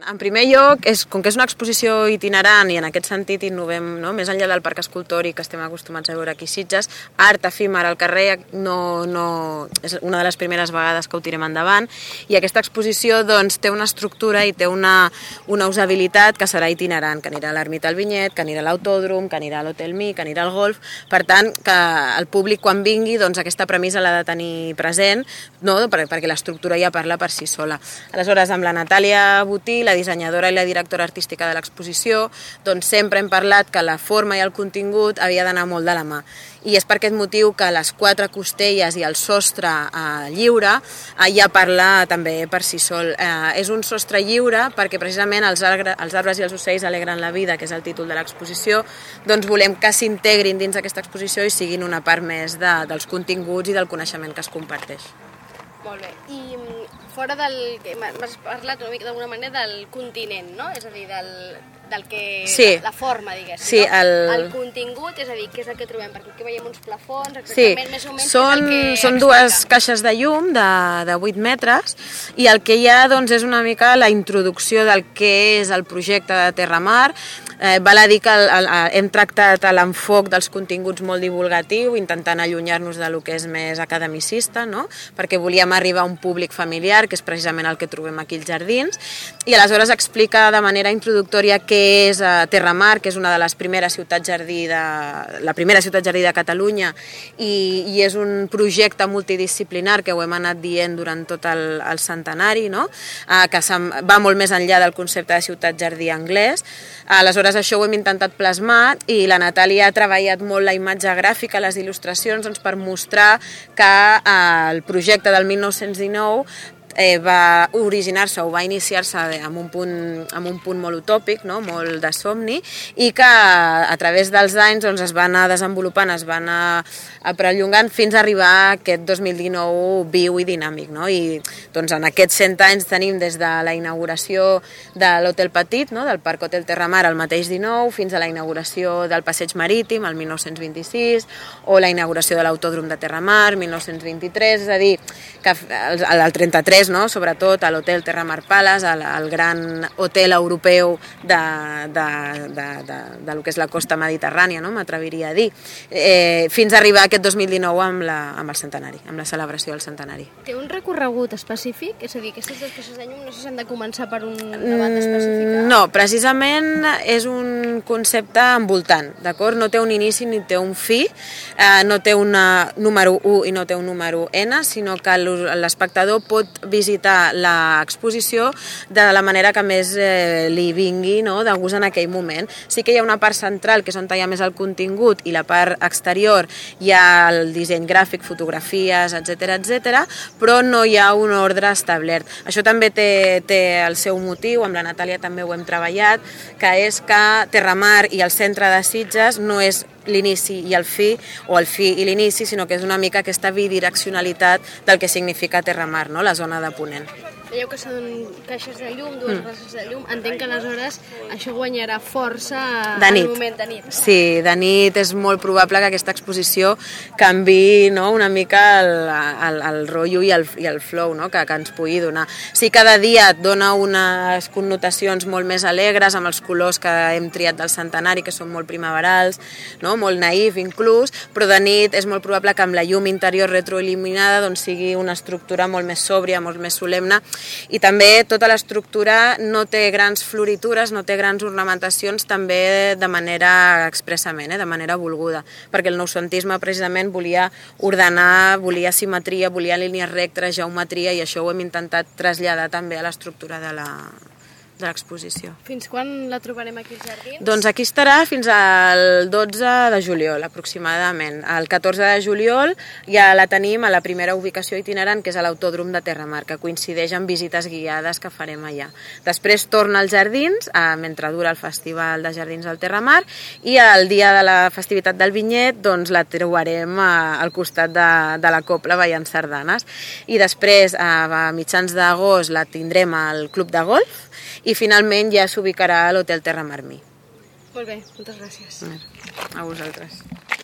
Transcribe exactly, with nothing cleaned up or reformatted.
En primer lloc, és, com que és una exposició itinerant i en aquest sentit innovem, no? Més enllà del parc escultòric que estem acostumats a veure aquí a Sitges, art efímer al carrer no, no, és una de les primeres vegades que ho tirem endavant, i aquesta exposició doncs, té una estructura i té una, una usabilitat que serà itinerant, que anirà a l'Ermita al Vinyet, que anirà a l'Autòdrom, que anirà a l'Hotel Mi, que anirà al Golf. Per tant, que el públic quan vingui doncs, aquesta premissa l'ha de tenir present, no? perquè l'estructura ja parla per si sola. Aleshores, amb la Natàlia Botí, la dissenyadora i la directora artística de l'exposició, doncs sempre hem parlat que la forma i el contingut havia d'anar molt de la mà. I és per aquest motiu que les quatre costelles i el sostre eh, lliure eh, ja parla també per si sol. Eh, és un sostre lliure perquè precisament els, arbre, els arbres i els ocells alegren la vida, que és el títol de l'exposició, doncs volem que s'integrin dins d'aquesta exposició i siguin una part més de, dels continguts i del coneixement que es comparteix. Molt bé. I fora del... m'has parlat una mica d'alguna manera del continent, no? És a dir, del, del que... Sí. La, la forma, diguéssim, sí, no? El... el contingut, és a dir, què és el que trobem? Perquè aquí veiem uns plafons, exactament, sí. Més o menys són, és el que són explica. Dues caixes de llum de, de vuit metres i el que hi ha doncs, és una mica la introducció del que és el projecte de Terramar. Eh, val a dir que el, el, hem tractat l'enfoc dels continguts molt divulgatiu, intentant allunyar-nos de lo que és més academicista, no? Perquè volíem arribar a un públic familiar, que és precisament el que trobem aquí als jardins, i aleshores explica de manera introductòria què és eh, Terramar, que és una de les primeres ciutats jardí de, la primera ciutat jardí de Catalunya, i, i és un projecte multidisciplinar que ho hem anat dient durant tot el, el centenari, no? eh, que va molt més enllà del concepte de ciutat jardí anglès. Aleshores, això ho hem intentat plasmar i la Natàlia ha treballat molt la imatge gràfica, les il·lustracions, doncs, per mostrar que eh, el projecte del mil nou-cents dinou eh, va originar-se o va iniciar-se amb un punt, amb un punt molt utòpic, no? Molt de somni, i que a través dels anys doncs, es va anar desenvolupant, es va anar perllongant fins a arribar a aquest dos mil dinou viu i dinàmic. No? I doncs, en aquests cent anys tenim des de la inauguració de l'Hotel Petit, no? Del Parc Hotel Terramar el mateix dinou, fins a la inauguració del Passeig Marítim el mil nou-cents vint-i-sis, o la inauguració de l'Autòdrom de Terramar mil nou-cents vint-i-tres, és a dir, que el trenta-tres, no? Sobretot a l'Hotel Terramar Palace, el, el gran hotel europeu de, de, de, de, de lo que és la costa mediterrània, no? M'atreviria a dir, eh, fins a arribar a aquest dos mil dinou amb, la, amb el centenari, amb la celebració del centenari. Té un recorregut específic? És a dir, aquestes dues caixes de llum no sé si han de començar per una banda específica? No, precisament és un concepte envoltant, d'acord? No té un inici ni té un fi, eh, no té un número u i no té un número ena, sinó que l'espectador pot visitar l'exposició de la manera que més eh, li vingui, no? De gust en aquell moment. Sí que hi ha una part central, que és on hi ha més el contingut, i la part exterior hi ha el disseny gràfic, fotografies, etcètera, etcètera, però no hi ha un ordre establert. Això també té, té el seu motiu, amb la Natàlia també ho hem treballat, que és que Terramar i el centre de Sitges no és l'inici i el fi, o el fi i l'inici, sinó que és una mica aquesta bidireccionalitat del que significa Terramar, no? La zona de Ponent. Veieu que són caixes de llum, dues mm. races de llum. Entenc que aleshores això guanyarà força en el moment de nit. No? Sí, de nit és molt probable que aquesta exposició canvi, no? Una mica el, el, el rotllo i el, i el flow, no? que, que ens pugui donar. Sí, cada dia et dona unes connotacions molt més alegres amb els colors que hem triat del centenari, que són molt primaverals, no? Molt naïf inclús, però de nit és molt probable que amb la llum interior retroil·luminada doncs, sigui una estructura molt més sòbria, molt més solemne. I també tota l'estructura no té grans floritures, no té grans ornamentacions, també de manera expressament, eh, de manera volguda, perquè el noucentisme precisament volia ordenar, volia simetria, volia línies rectes, geometria, i això ho hem intentat traslladar també a l'estructura de la de l'exposició. Fins quan la trobarem aquí als jardins? Doncs aquí estarà fins al dotze de juliol, aproximadament. El catorze de juliol ja la tenim a la primera ubicació itinerant, que és a l'Autòdrom de Terramar, que coincideix amb visites guiades que farem allà. Després torna als jardins, eh, mentre dura el Festival de Jardins del Terramar, i el dia de la festivitat del Vinyet doncs, la trobarem eh, al costat de, de la Cobla ballant sardanes. I després, eh, a mitjans d'agost, la tindrem al Club de Golf, i finalment ja s'ubicarà a l'Hotel Terramar Mi. Molt bé, moltes gràcies. A vosaltres.